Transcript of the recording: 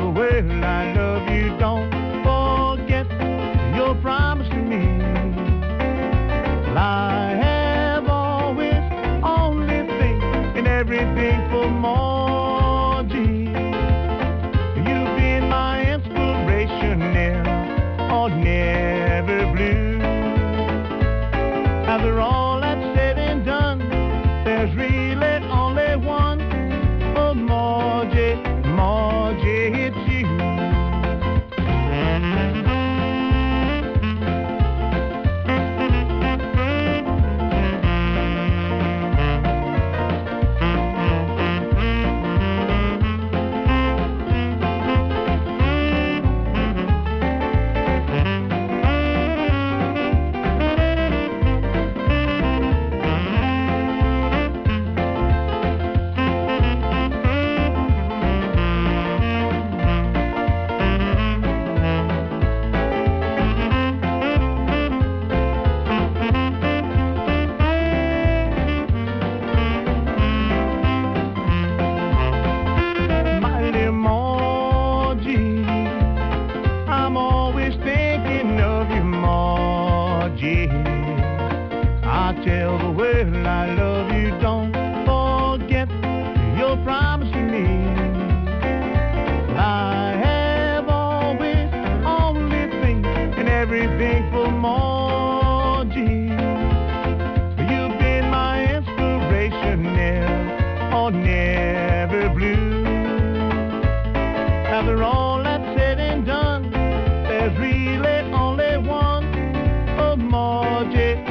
the world I love you. Don't forget your promise to me. Well, I have always only think and everything for Margie. You've been my inspiration now, or never blue. After all that's said and done, there's really only one. Oh, Margie, Margie, it's you. I'm always thinking of you, Margie. I tell the world I love you. Don't forget your promise to me. I have always only think and everything for Margie. You've been my inspiration now, or never blue. After all that's said and done, there's really only one. Oh, Margie.